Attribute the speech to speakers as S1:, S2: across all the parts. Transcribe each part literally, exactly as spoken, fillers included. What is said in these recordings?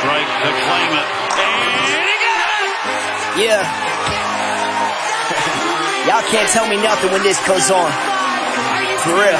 S1: strike to claim it. And he got it!
S2: Yeah. Y'all can't tell me nothing when this goes on. For real.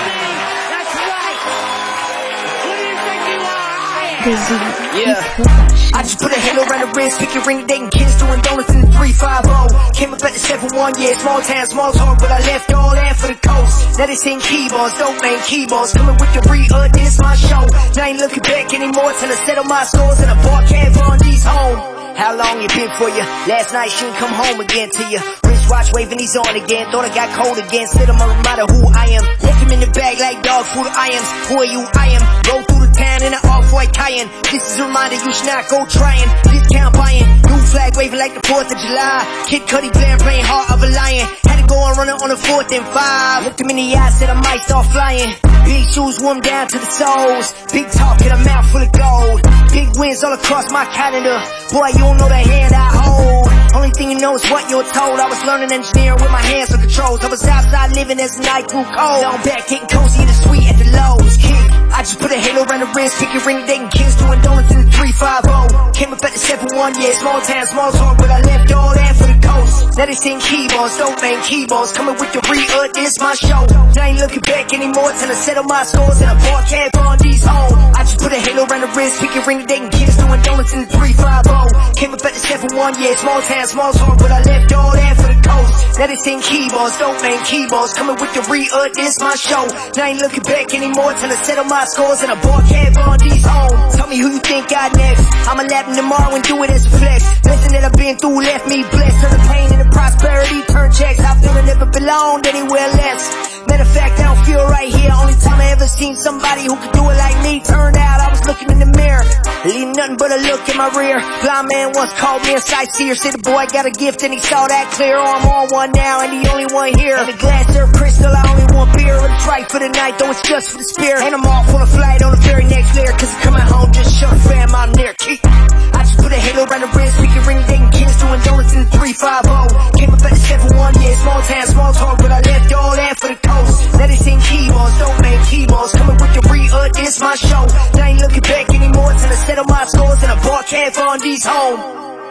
S2: Yeah. I just put a halo around the wrist, pick your ring, dating kids, doing donuts in the three five oh. Came up at the seven one, yeah, small town, small talk, but I left all that for the coast. Now they sing keyboards, dope man keyboards, coming with the re-uh, this my show. Now I ain't looking back anymore till I settle my scores and I bought Cav on these home. How long it been for you? Last night she ain't come home again to you. Wristwatch waving, he's on again. Thought I got cold again. Said I'm a reminder who I am. Left him in the bag like dog food I am. Who are you? I am. Roll through the town in an off-white Cayenne. This is a reminder you should not go trying. Discount buying. New flag waving like the fourth of July. Kid Cudi playing, playing heart of a lion. Had to go on running on the fourth and five. Looked him in the eye, said I might start flying. Big shoes warm down to the soles. Big talk in a mouth full of gold. Big wins all across my calendar. Boy, you don't know the hand I hold. Only thing you know is what you're told. I was learning engineering with my hands on controls. I was outside living as the night grew cold. Now I'm back getting cozy in the suite at the Lowe's. Kid, I just put a halo around the wrist. Pick your ring, dating kids, doing donuts in the three five oh. Came up at the seven one, yeah, small town, small talk, but I left all that for the coast. Now they sing keyboards, dope man keyboards, coming with the re-uh, this my show. Now I ain't looking back anymore till I settle my scores and I bought Cav on these home. I just put a halo around the wrist, pick your ring, dating kids, doing donuts in the three five oh. Came up at the seven one, yeah, small town, small talk, but I left all that for the coast. Now they sing keyboards, dope man keyboards, coming with the re-uh, this my show. Now I ain't looking back anymore till I settle my scores and I bought Cav on these home. Tell me who you think got next. I'ma lap him tomorrow and do it as a flex. Nothing that I've been through left me blessed. Turn the pain into prosperity, turn checks. I feel I never belonged anywhere less. Matter of fact, I don't feel right here. Only time I ever seen somebody who could do it like me. Turned out I was looking in the mirror, leaving nothing but a look in my rear. Blind man once called me a sightseer, said the boy got a gift and he saw that clear. Oh, I'm on one now and the only one here. And the glass served crystal, I only want beer. And it's right for the night, though it's just for the spirit. And I'm off on a flight on the very next layer, cause I'm coming home just show the fam I'm near. Keep. I just put a halo around the wrist, we can ring dating kids, doing donuts in the three five oh. Came up at the seven one, yeah, small town, small talk, but I left all that for the coast. Now they sing keyboards, dope man keyboards, coming with the re-uh, this my show. Now I ain't looking back anymore till I settle my scores and I bought Cav on these home.